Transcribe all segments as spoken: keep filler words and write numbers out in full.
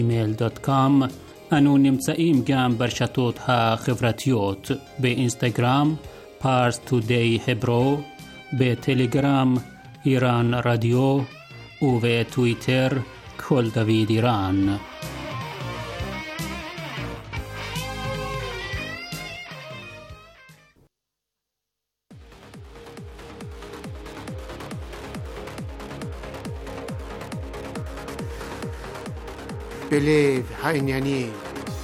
אימייל דוט קום. אנו נמצאים גם ברשתות החברתיות, באינסטגרם, פארס טודיי hebrew, בטלגרם, איראן רדיו, ובטוויטר, כל דוד איראן. בלב העניינים.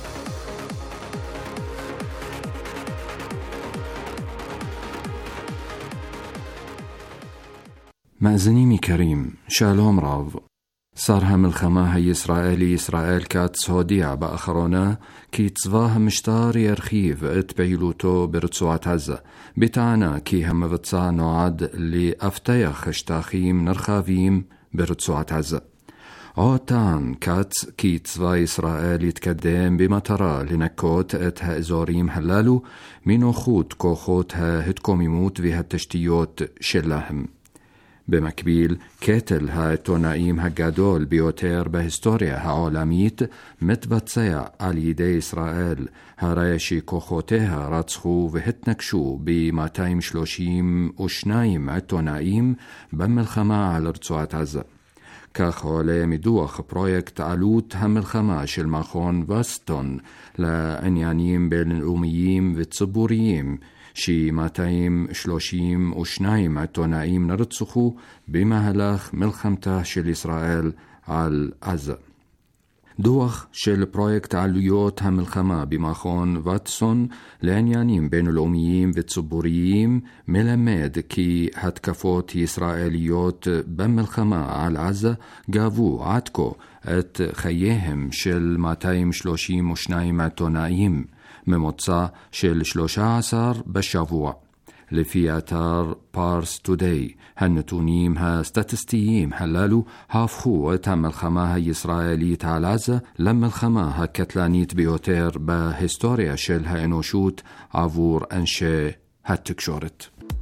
מאזינים יקרים, שלום רב. שר המלחמה הישראלי ישראל כץ הודיע באחרונה כי צבא המשטר ירחיב את פעילותו ברצועת עזה, בטענה כי המבצע נועד לאבטח שטחים נרחבים ברצועת עזה. עוד טען כץ כי צבא ישראל יתקדם במטרה לנקות את האזורים הללו מנוחות כוחות ההתקוממות והתשתיות שלהם. במקביל, קטל העיתונאים הגדול ביותר בהיסטוריה העולמית מתבצע על ידי ישראל, הרי שכוחותיה רצחו והתנקשו ב-מאתיים שלושים ושניים עיתונאים במלחמה על רצועת עזה. כך עולה מדוח פרויקט עלות המלחמה של מכון וסטון לעניינים בינלאומיים וציבוריים, ש-מאתיים שלושים ושניים עיתונאים נרצחו במהלך מלחמתה של ישראל על עזה. דוח של פרויקט עלויות המלחמה במכון ווטסון לעניינים בינלאומיים וציבוריים מלמד כי התקפות ישראליות במלחמה על עזה גבו עד כה את חייהם של מאתיים שלושים ושניים עיתונאים, ממוצע של שלושה עשר בשבוע. לפי אתר פארס טודיי, הנתונים הסטטיסטיים הללו הפכו את המלחמה הישראלית על עזה למלחמה הקטלנית ביותר בהיסטוריה של האנושות עבור אנשי התקשורת.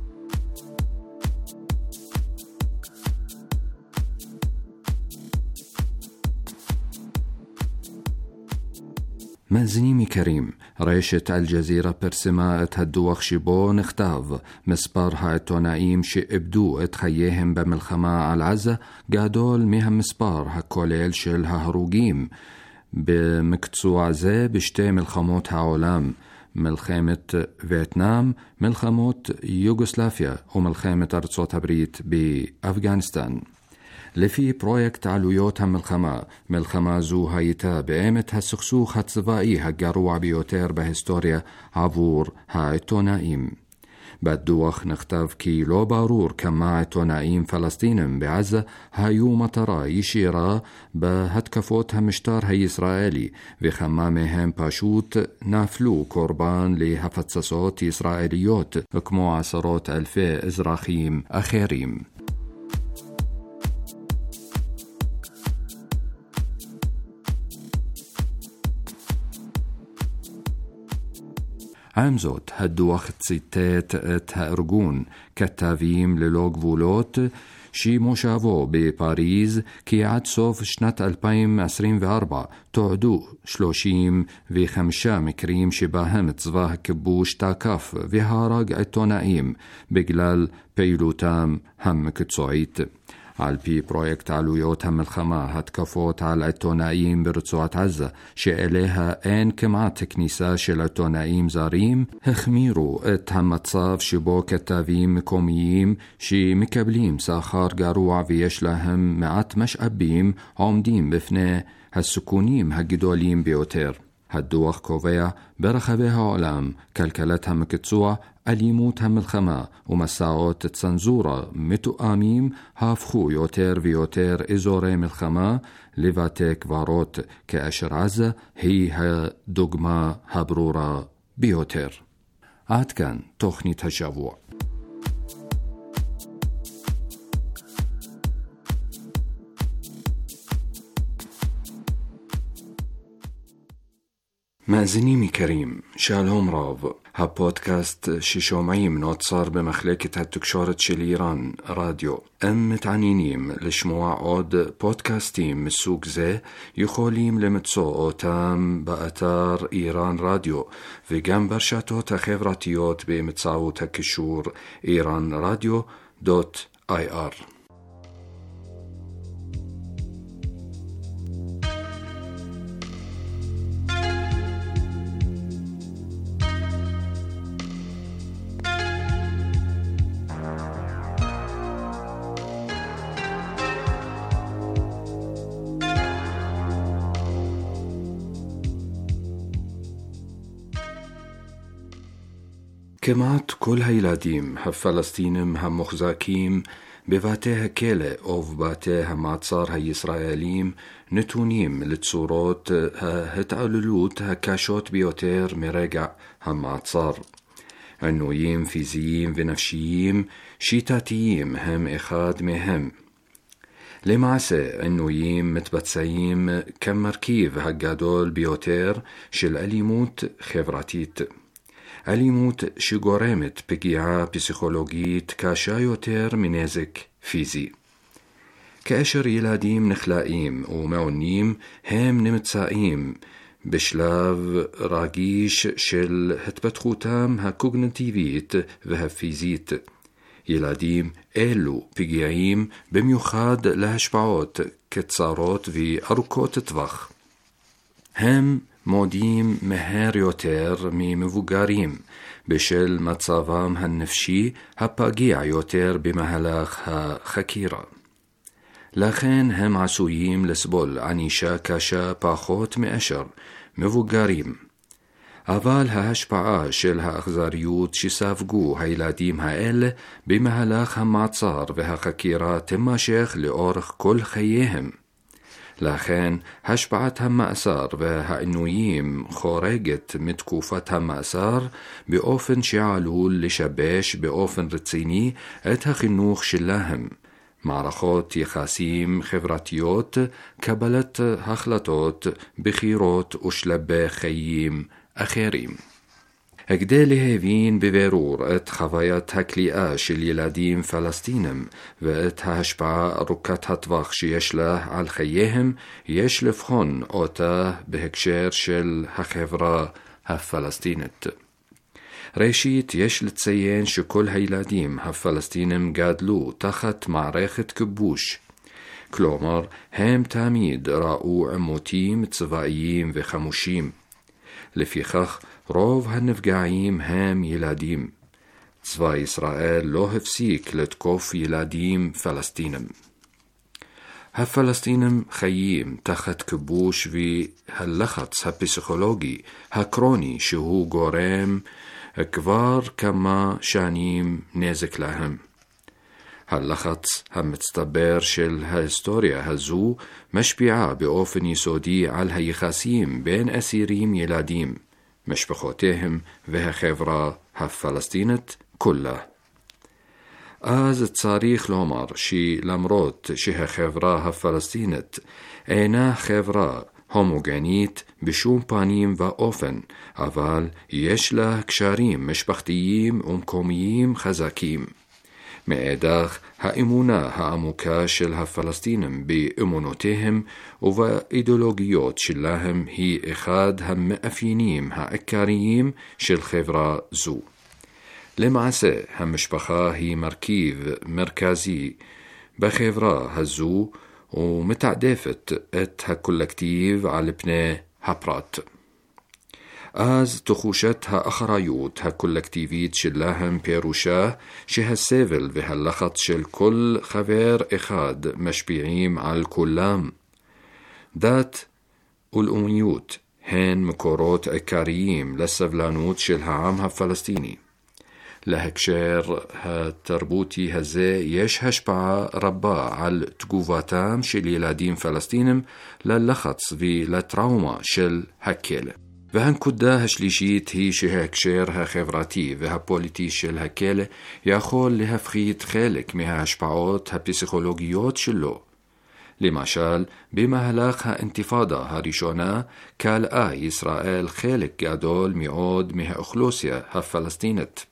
מאזינים יקרים, רשת אל-ג'זירה פרסמה את הדוח שבו נכתב מספר העיתונאים שאיבדו את חייהם במלחמה על עזה גדול מהמספר הכולל של ההרוגים במקצוע זה בשתי מלחמות העולם, מלחמת וייטנאם, מלחמות יוגוסלביה ומלחמת ארצות הברית באפגניסטן. לפי פרויקט עלויות המלחמה, מלחמה זו הייתה באמת הסכסוך הצבאי הגרוע ביותר בהיסטוריה עבור העיתונאים. בדוח נכתב כי לא ברור כמה עיתונאים פלסטינים בעזה היו מטרה ישירה בהתקפות המשטר הישראלי, וכמה מהם פשוט נפלו קורבן להפצצות ישראליות, כמו עשרות אלפי אזרחים אחרים. עם זאת, הדוח ציטט את הארגון כתבים ללא גבולות שמושבו בפריז כי עד סוף שנת אלפיים עשרים וארבע תועדו שלושים וחמישה מקרים שבהם צבא הכיבוש תקף והרג עיתונאים בגלל פעילותם המקצועית. על פי פרויקט עלויות המלחמה, התקפות על עיתונאים ברצועת עזה, שאליה אין כמעט כניסה של עיתונאים זרים, החמירו את המצב שבו כתבים מקומיים שמקבלים שכר גרוע ויש להם מעט משאבים עומדים בפני הסיכונים הגדולים ביותר. הדוח קובע ברחבי העולם כלכלת המקצוע, אלימות המלחמה ומסעות צנזורה מתואמים הפכו יותר ויותר אזורי מלחמה לבתי קברות, כאשר עזה היא הדוגמה הברורה ביותר. עד כאן תוכנית השבוע. מאזינים יקרים, שלום רב. הפודקאסט ששומעים נוצר במחלקת התקשורת של איראן, רדיו. אם מתעניינים לשמוע עוד פודקאסטים מסוג זה, יכולים למצוא אותם באתר איראן רדיו, וגם ברשתות החברתיות באמצעות הקישור איראן רדיו דוט איי אר. כמעט כל הילדים הפלסטינים המוחזקים בבתי הכלא או בבתי המעצר הישראלים נתונים לצורות ההתעללות הקשות ביותר מרגע המעצר. עינויים פיזיים ונפשיים שיטתיים הם אחד מהם. למעשה, עינויים מתבצעים כמרכיב הגדול ביותר של אלימות חברתית. אלימות שגורמת פגיעה פסיכולוגית קשה יותר מנזק פיזי. כאשר ילדים נכלאים ומעונים, הם נמצאים בשלב רגיש של התפתחותם הקוגניטיבית והפיזית. ילדים אלו פגיעים במיוחד להשפעות קצרות וארוכות טווח. הם מודים מהר יותר ממבוגרים בשל מצבם הנפשי הפגיע יותר במהלך החקירה. לכן הם עשויים לסבול ענישה קשה פחות מאשר מבוגרים. אבל ההשפעה של האכזריות שספגו הילדים האלה במהלך המעצר והחקירה תימשך לאורך כל חייהם. לכן השפעת המאסר והעינויים חורגת מתקופת המאסר באופן שעלול לשבש באופן רציני את החינוך שלהם, מערכות יחסים חברתיות, קבלת החלטות, בחירות ושלבי חיים אחרים. כדי להבין בבירור את חוויית הכליאה של ילדים פלסטינים ואת ההשפעה ארוכת הטווח שיש לה על חייהם, יש לבחון אותה בהקשר של החברה הפלסטינית. ראשית, יש לציין שכל הילדים הפלסטינים גדלו תחת מערכת כיבוש. כלומר, הם תמיד ראו עימותים צבאיים וחמושים. לפיכך, רוב הנפגעים הם ילדים. צבא ישראל לא הפסיק לתקוף ילדים פלסטינים. הפלסטינים חיים תחת כיבוש והלחץ הפסיכולוגי הקרוני שהוא גורם כבר כמה שנים נזק להם. הלחץ המצטבר של ההיסטוריה הזו משפיעה באופן יסודי על היחסים בין אסירים ילדים, משפחותיהם והחברה הפלסטינית כולה. אז צריך לומר שלמרות שהחברה הפלסטינית אינה חברה הומוגנית בשום פנים ואופן, אבל יש לה קשרים משפחתיים ומקומיים חזקים. מאידך, האמונה העמוקה של הפלסטינים באמונותיהם ובאידיאולוגיות שלהם היא אחד המאפיינים העיקריים של חברה זו. למעשה, המשפחה היא מרכיב מרכזי בחברה הזו ומתעדפת את הקולקטיב על פני הפרט. אז תחושת האחריות הקולקטיבית שלהם פירושה שהסבל והלחץ של כל חבר אחד משפיעים על כולם. דת ולאומיות הן מקורות עיקריים לסבלנות של העם הפלסטיני. להקשר התרבותי הזה יש השפעה רבה על תגובתם של ילדים פלסטינים ללחץ ולטראומה של הכלא. והנקודה השלישית היא שההקשר החברתי והפוליטי של הכלא יכול להפחית חלק מההשפעות הפסיכולוגיות שלו. למשל, במהלך האינתיפאדה הראשונה קלעה ישראל חלק גדול מאוד מהאוכלוסייה הפלסטינית.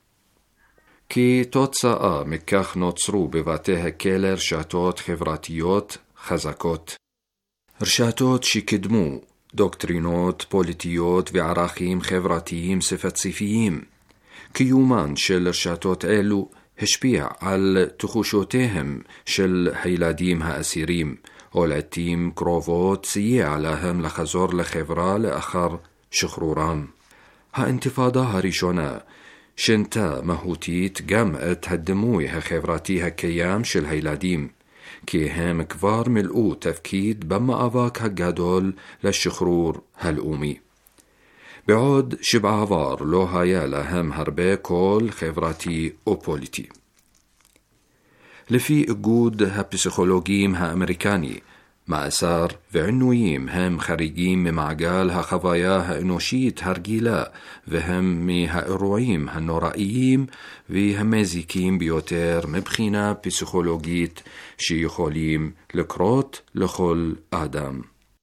כתוצאה מכך נוצרו בבתי הכלא רשתות חברתיות חזקות. רשתות שקידמו דוקטרינות פוליטיות וערכים חברתיים ספציפיים. קיומן של רשתות אלו השפיע על תחושותיהם של הילדים האסירים, ולעתים קרובות סייע להם לחזור לחברה לאחר שחרורם. האינתיפאדה הראשונה שינתה מהותית גם את הדימוי החברתי הקיים של הילדים, כי הם כבר מילאו תפקיד במאבק הגדול לשחרור הלאומי. בעוד שבעבר לא היה להם הרבה קול חברתי או פוליטי. לפי איגוד הפסיכולוגים האמריקני, מאסר ועינויים הם חריגים ממעגל החוויה האנושית הרגילה, והם מהאירועים הנוראיים והמזיקים ביותר מבחינה פסיכולוגית שיכולים לקרות לכל אדם.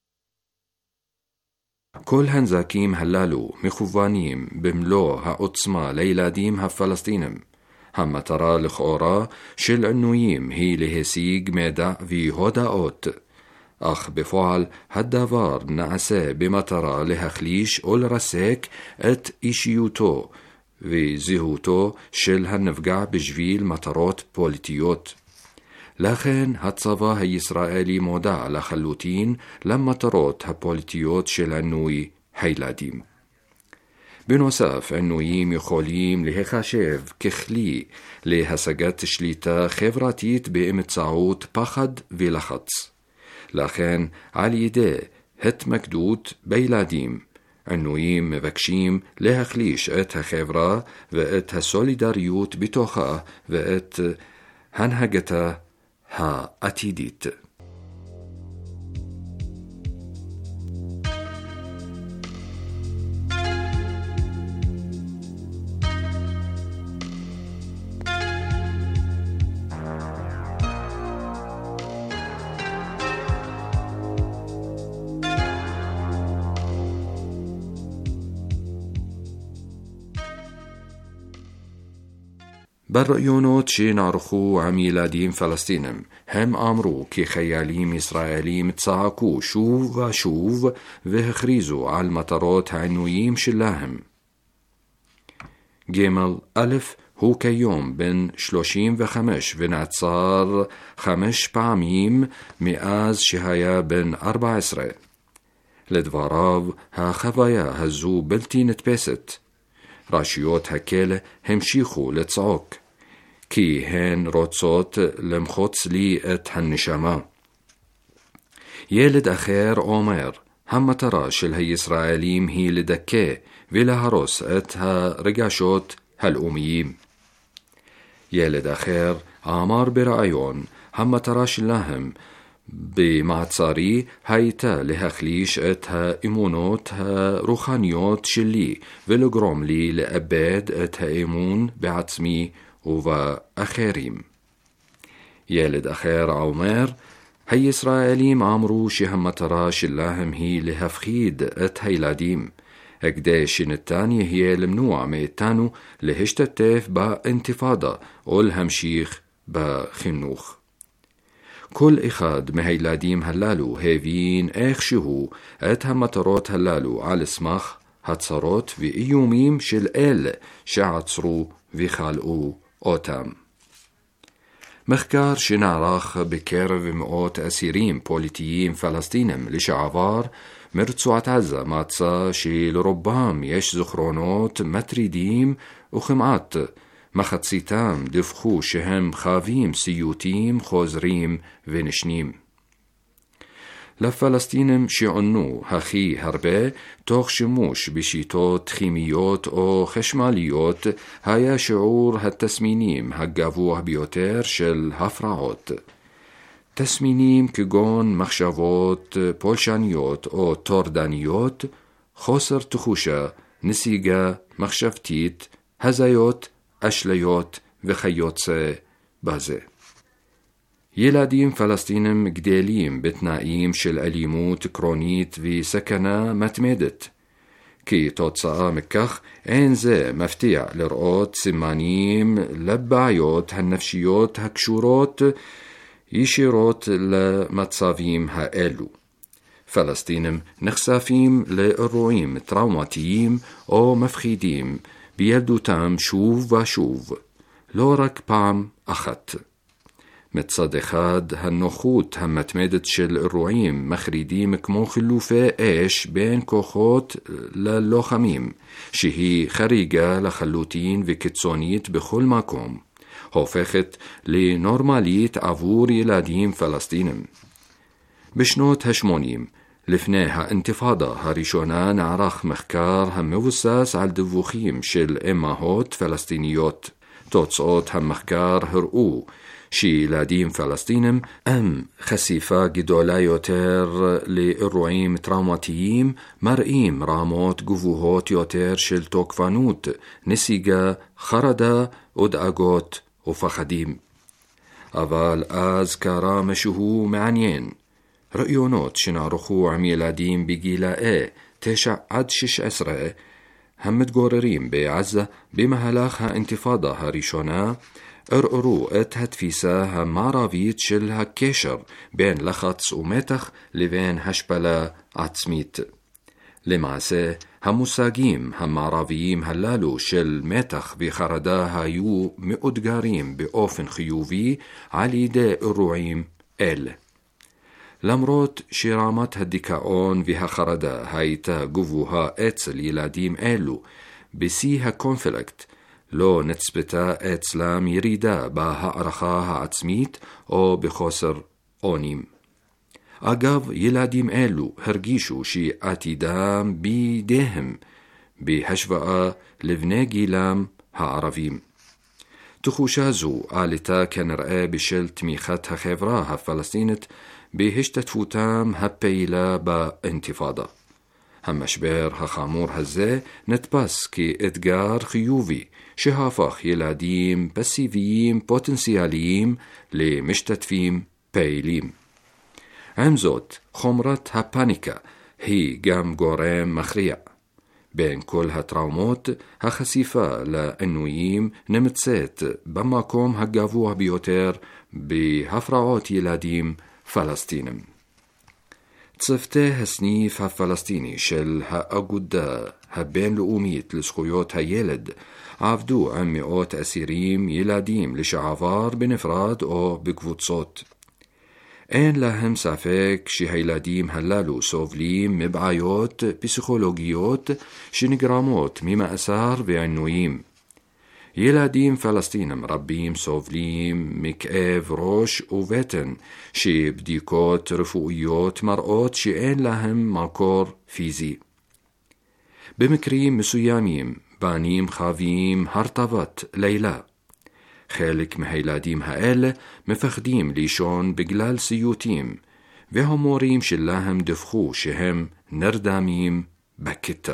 כל הנזקים הללו מכוונים במלוא העוצמה לילדים הפלסטינים. המטרה לכאורה של עינויים היא להשיג מידע והודעות, אך בפועל הדבר נעשה במטרה להחליש או לרסק את אישיותו וזהותו של הנפגע בשביל מטרות פוליטיות. לכן הצבא הישראלי מודע לחלוטין למטרות הפוליטיות של עינוי הילדים. בנוסף, עינויים יכולים להיחשב ככלי להשגת שליטה חברתית באמצעות פחד ולחץ. לכן, על ידי התמקדות בילדים, עינויים מבקשים להחליש את החברה ואת הסולידריות בתוכה ואת הנהגתה העתידית. בראיונות שנערכו עם ילדים פלסטינים, הם אמרו כי חיילים ישראלים צעקו שוב ושוב והכריזו על מטרות העינויים שלהם. גמל א' הוא כיום בן שלושים וחמש ונעצר חמש פעמים מאז שהיה בן ארבע עשרה. לדבריו, החוויה הזו בלתי נתפסת. רשויות הכלא המשיכו לצעוק, כי הן רוצות למחוץ לי את הנשמה. ילד אחר אומר, המטרה של הישראלים היא לדכא ולהרוס את הרגשות הלאומיים. ילד אחר אמר בראיון, המטרה שלהם במעצרי הייתה להחליש את האמונות הרוחניות שלי ולגרום לי לאבד את האמון בעצמי ובאחרים. ילד אחר אומר, הישראלים אמרו שהמטרה שלהם היא להפחיד את הילדים, כדי שניתן יהיה למנוע מאיתנו להשתתף באינתיפאדה או להמשיך בחינוך. כל אחד מהילדים הללו הבין איכשהו את המטרות הללו על סמך הצהרות ואיומים של אלה שעצרו וחלאו אותם. מחקר שנערך בקרב מאות אסירים פוליטיים פלסטינים לשעבר מרצועת עזה מצא שלרובם יש זיכרונות מטרידים, וכמעט מחציתם דיווחו שהם חווים סיוטים חוזרים ונשנים. לפלסטינים שעונו הכי הרבה תוך שימוש בשיטות כימיות או חשמליות היה שיעור התסמינים הגבוה ביותר של הפרעות. תסמינים כגון מחשבות פולשניות או טורדניות, חוסר תחושה, נסיגה מחשבתית, הזיות, אשליות וכיוצא בזה. ילדים פלסטינים גדלים בתנאים של אלימות קרונית וסכנה מתמדת. כתוצאה מכך אין זה מפתיע לראות סימנים לבעיות הנפשיות הקשורות ישירות למצבים האלו. פלסטינים נחשפים לאירועים טראומטיים או מפחידים בילדותם שוב ושוב, לא רק פעם אחת. מצד אחד, הנוחות המתמדת של אירועים מחרידים כמו חילופי אש בין כוחות ללוחמים, שהיא חריגה לחלוטין וקיצונית בכל מקום, הופכת לנורמלית עבור ילדים פלסטינים. בשנות ה-שמונים, לפני האינתיפאדה הראשונה, נערך מחקר המבוסס על דיווחים של אמהות פלסטיניות. תוצאות המחקר הראו שילדים פלסטינים עם חשיפה גדולה יותר לאירועים טראומטיים מראים רמות גבוהות יותר של תוקפנות, נסיגה, חרדה ודאגות ופחדים. אבל אז קרה משהו מעניין. ראיונות שנערכו עם ילדים בגילאי תשע עד שש עשרה המתגוררים בעזה במהלך האינתיפאדה הראשונה ערערו את התפיסה המערבית של הקשר בין לחץ ומתח לבין השפלה עצמית. למעשה, המושגים המערביים הללו של מתח וחרדה היו מאותגרים באופן חיובי על ידי אירועים אלה. למרות שרמת הדיכאון והחרדה הייתה גבוהה אצל ילדים אלו, בשיא הקונפליקט לא נצפתה אצלם ירידה בהערכה העצמית או בחוסר אונים. אגב, ילדים אלו הרגישו שעתידם בידיהם בהשוואה לבני גילם הערבים. תחושה זו עלתה כנראה בשל תמיכת החברה הפלסטינית בהשתתפותם הפעילה באינתיפאדה. המשבר החמור הזה נתפס כאתגר חיובי שהפך ילדים פסיביים פוטנציאליים למשתתפים פעילים. עם זאת, חומרת הפאניקה היא גם גורם מכריע. בין כל הטראומות, החשיפה לעינויים נמצאת במקום הגבוה ביותר בהפרעות ילדים פלסטינים. צוותי הסניף הפלסטיני של האגודה הבינלאומית לזכויות הילד עבדו עם מאות אסירים ילדים לשעבר בנפרד או בקבוצות. אין להם ספק שהילדים הללו סובלים מבעיות פסיכולוגיות שנגרמות ממאסר ועינויים. ילדים פלסטינים רבים סובלים מכאב ראש ובטן שבדיקות רפואיות מראות שאין להם מקור פיזי. במקרים מסוימים בנים חווים הרטבת לילה. חלק מהילדים האלה מפחדים לישון בגלל סיוטים, והמורים שלהם דווחו שהם נרדמים בכיתה.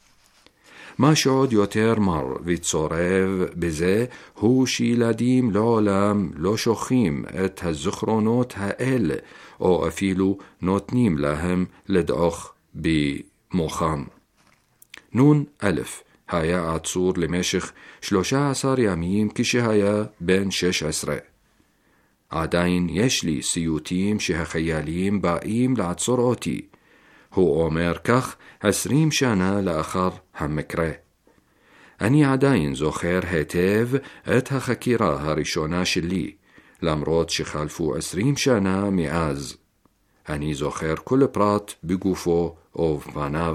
מה שעוד יותר מר וצורב בזה הוא שילדים לעולם לא שוכחים את הזיכרונות האלה או אפילו נותנים להם לדעוך במוחם. נון א' היה עצור למשך שלושה עשר ימים כשהיה בן שש עשרה. עדיין יש לי סיוטים שהחיילים באים לעצור אותי. הוא אומר כך עשרים שנה לאחר המקרה. אני עדיין זוכר היטב את החקירה הראשונה שלי, למרות שחלפו עשרים שנה מאז. אני זוכר כל פרט בגופו ובפניו.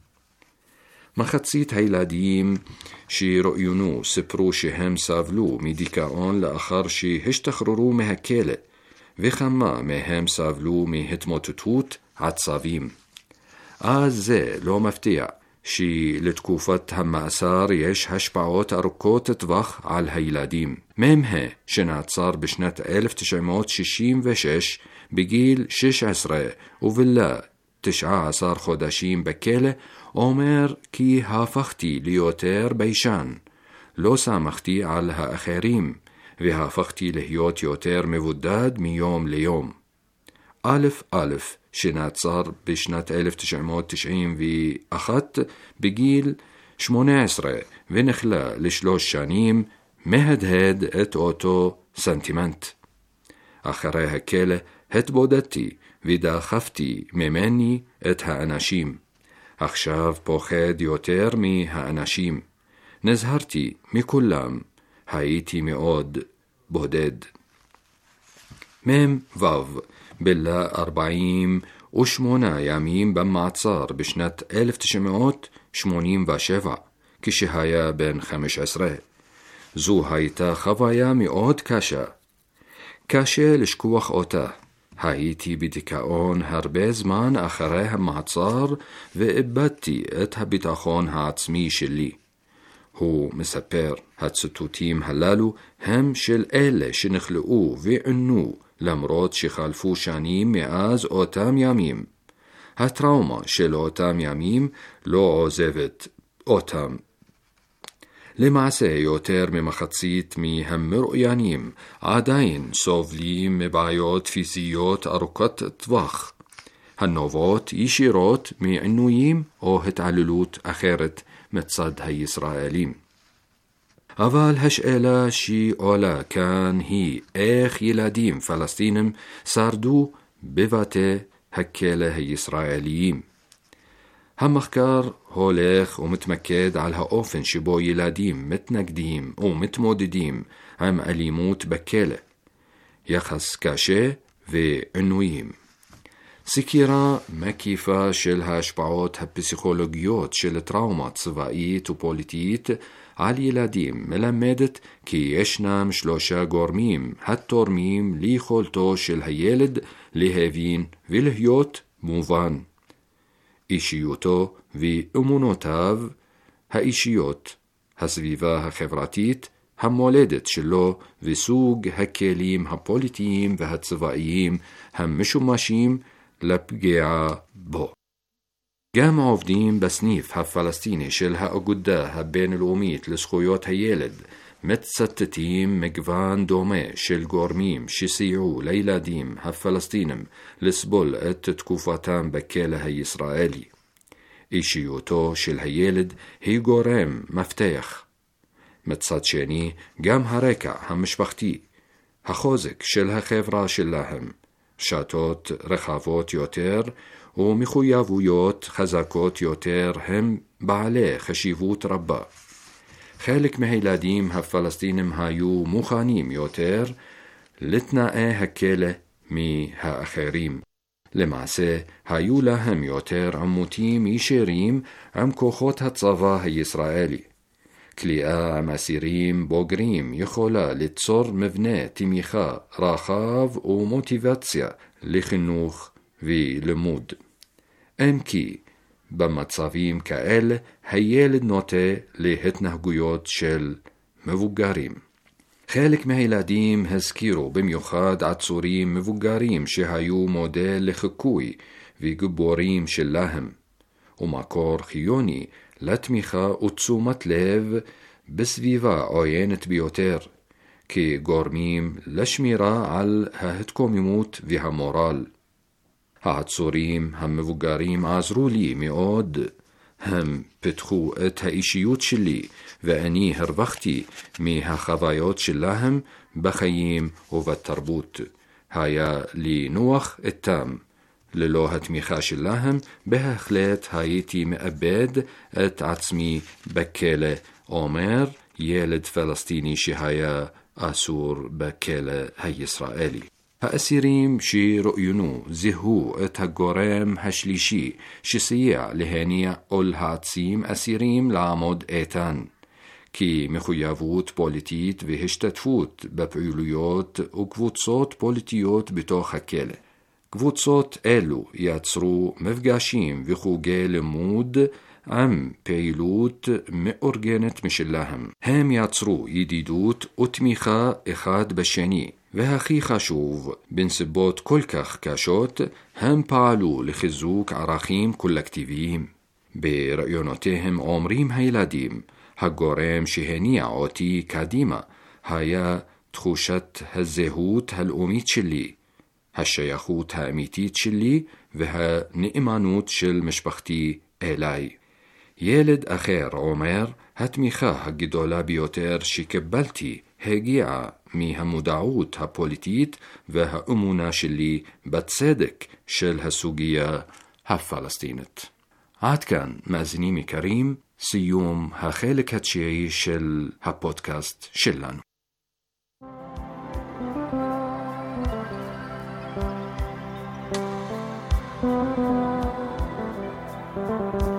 מחצית הילדים שראוינו סיפרו שהם סבלו מדיכאון לאחר שהשתחררו מהכלא, וכמה מהם סבלו מהתמוטטות עצבים. אז זה לא מפתיע שלתקופת המאסר יש השפעות ארוכות טווח על הילדים. ממחה שנעצר בשנת אלף תשע מאות שישים ושש בגיל שש עשרה ובילה תשעה עשר חודשים בכלא, אומר כי הפכתי ליותר ביישן. לא סמכתי על האחרים, והפכתי להיות יותר מבודד מיום ליום. א' א' שנעצר בשנת אלף תשע מאות תשעים ואחת בגיל שמונה עשרה ונכלה לשלוש שנים, מהדהד את אותו סנטימנט. אחרי הכלא התבודדתי ודחפתי ממני את האנשים. עכשיו פוחד יותר מהאנשים. נזהרתי מכולם, הייתי מאוד בודד. מם וו בילה ארבעים ושמונה ימים במעצר בשנת אלף תשע מאות שמונים ושבע, כשהיה בן חמש עשרה. זו הייתה חוויה מאוד קשה. קשה לשכוח אותה. הייתי בדיכאון הרבה זמן אחרי המעצר ואיבדתי את הביטחון העצמי שלי. הוא מספר, הציטוטים הללו הם של אלה שנכלאו וענו למרות שחלפו שנים מאז אותם ימים. הטראומה של אותם ימים לא עוזבת אותם. למעשה יותר ממחצית מהמרואיינים עדיין סובלים מבעיות פיזיות ארוכות טווח, הנובעות ישירות מעינויים או התעללות אחרת מצד הישראלים. אבל השאלה שעולה כאן היא איך ילדים פלסטינים שרדו בבתי הכלא הישראליים. המחקר הולך ומתמקד על האופן שבו ילדים מתנגדים ומתמודדים עם אלימות בכלא, יחס קשה ועינויים. סקירה מקיפה של ההשפעות הפסיכולוגיות של טראומה צבאית ופוליטית על ילדים מלמדת כי ישנם שלושה גורמים התורמים ליכולתו של הילד להבין ולהיות מובן. אישיותו ואמונותיו האישיות, הסביבה החברתית, המולדת שלו וסוג הכלים הפוליטיים והצבאיים המשומשים לפגיעה בו. גם עובדים בסניף הפלסטיני של האגודה הבינלאומית לזכויות הילד מצטטים מגוון דומה של גורמים שסייעו לילדים הפלסטינים לסבול את תקופתם בכלא הישראלי. אישיותו של הילד היא גורם מפתח. מצד שני, גם הרקע המשפחתי, החוזק של החברה שלהם, שתות רחבות יותר ומחויבויות חזקות יותר הם בעלי חשיבות רבה. חלק מהילדים הפלסטינים היו מוכנים יותר לתנאי הכלא מהאחרים. למעשה, היו להם יותר עימותים ישירים עם כוחות הצבא הישראלי. כליאה עם אסירים בוגרים יכולה ליצור מבנה תמיכה רחב ומוטיבציה לחינוך ולימוד. אם כי במצבים כאלה הילד נוטה להתנהגויות של מבוגרים. חלק מהילדים הזכירו במיוחד עצורים מבוגרים שהיו מודל לחיקוי וגיבורים שלהם, ומקור חיוני לתמיכה ותשומת לב בסביבה עוינת ביותר, כגורמים לשמירה על ההתקוממות והמורל. העצורים המבוגרים עזרו לי מאוד. הם פיתחו את האישיות שלי, ואני הרווחתי מהחוויות שלהם בחיים ובתרבות. היה לי נוח איתם. ללא התמיכה שלהם, בהחלט הייתי מאבד את עצמי בכלא, אומר ילד פלסטיני שהיה אסור בכלא הישראלי. האסירים שראוינו זיהו את הגורם השלישי שסייע להניע או להעצים אסירים לעמוד איתן, כי מחויבות פוליטית והשתתפות בפעילויות וקבוצות פוליטיות בתוך הכלא. קבוצות אלו יצרו מפגשים וחוגי לימוד עם פעילות מאורגנת משלהם. הם יצרו ידידות ותמיכה אחד בשני, והכי חשוב, בנסיבות כל כך קשות, הם פעלו לחיזוק ערכים קולקטיביים. ברעיונותיהם אומרים הילדים, הגורם שהניע אותי קדימה היה תחושת הזהות הלאומית שלי, השייכות האמיתית שלי והנאמנות של משפחתי אליי. ילד אחר אומר, התמיכה הגדולה ביותר שקיבלתי הגיעה מהמודעות הפוליטית והאמונה שלי בצדק של הסוגיה הפלסטינית. עד כאן, מאזינים יקרים, סיום החלק התשיעי של הפודקאסט שלנו. Thank you.